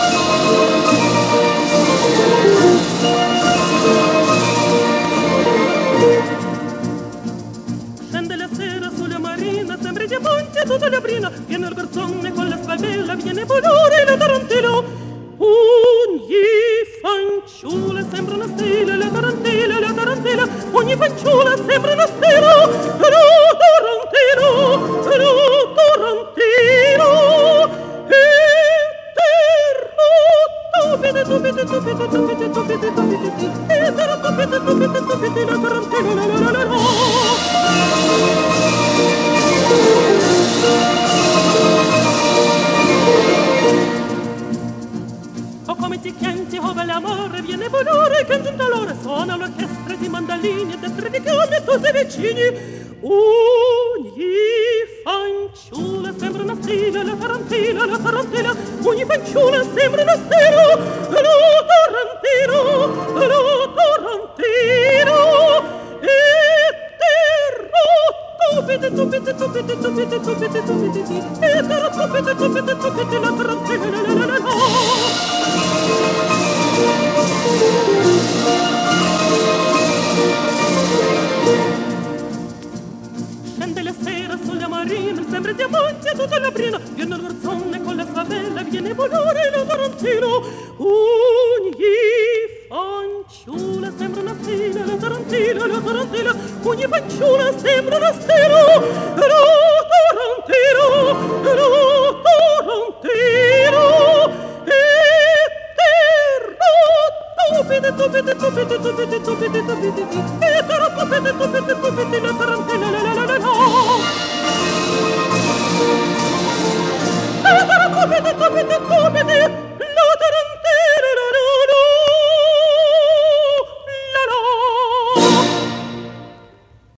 Scende la sera sulla marina, sembra diamante tutta la brina, viene il garzone con la spalvella, viene volare la tarantella. Ogni fanciulla sembra una stella, la tarantella, ogni fanciulla sembra una stella, la tarantella, e terra, tupete, e terra, tupete, la tarantella, la. O come ti chienti, ove l'amore viene volare, che giunto l'ora suona l'orchestra di mandalini e destre di chiome tutti vicini. Ogni fanciulla sembra una stella, la tarantella, ogni fanciulla sembra una stella, la tarantella, e terra, tupete, e terra, tupete, la tarantella, la. Scende la sera sulla marina, sembra diamante tutta la brina, viene il garzone con la favela, viene volare la tarantella. Ogni fanciulla sembra una stella, la tarantella, ogni fanciulla sembra una stella, la tarantella, e terra, tupete, e terra, tupete, la tarantella, la. E terra, tupete,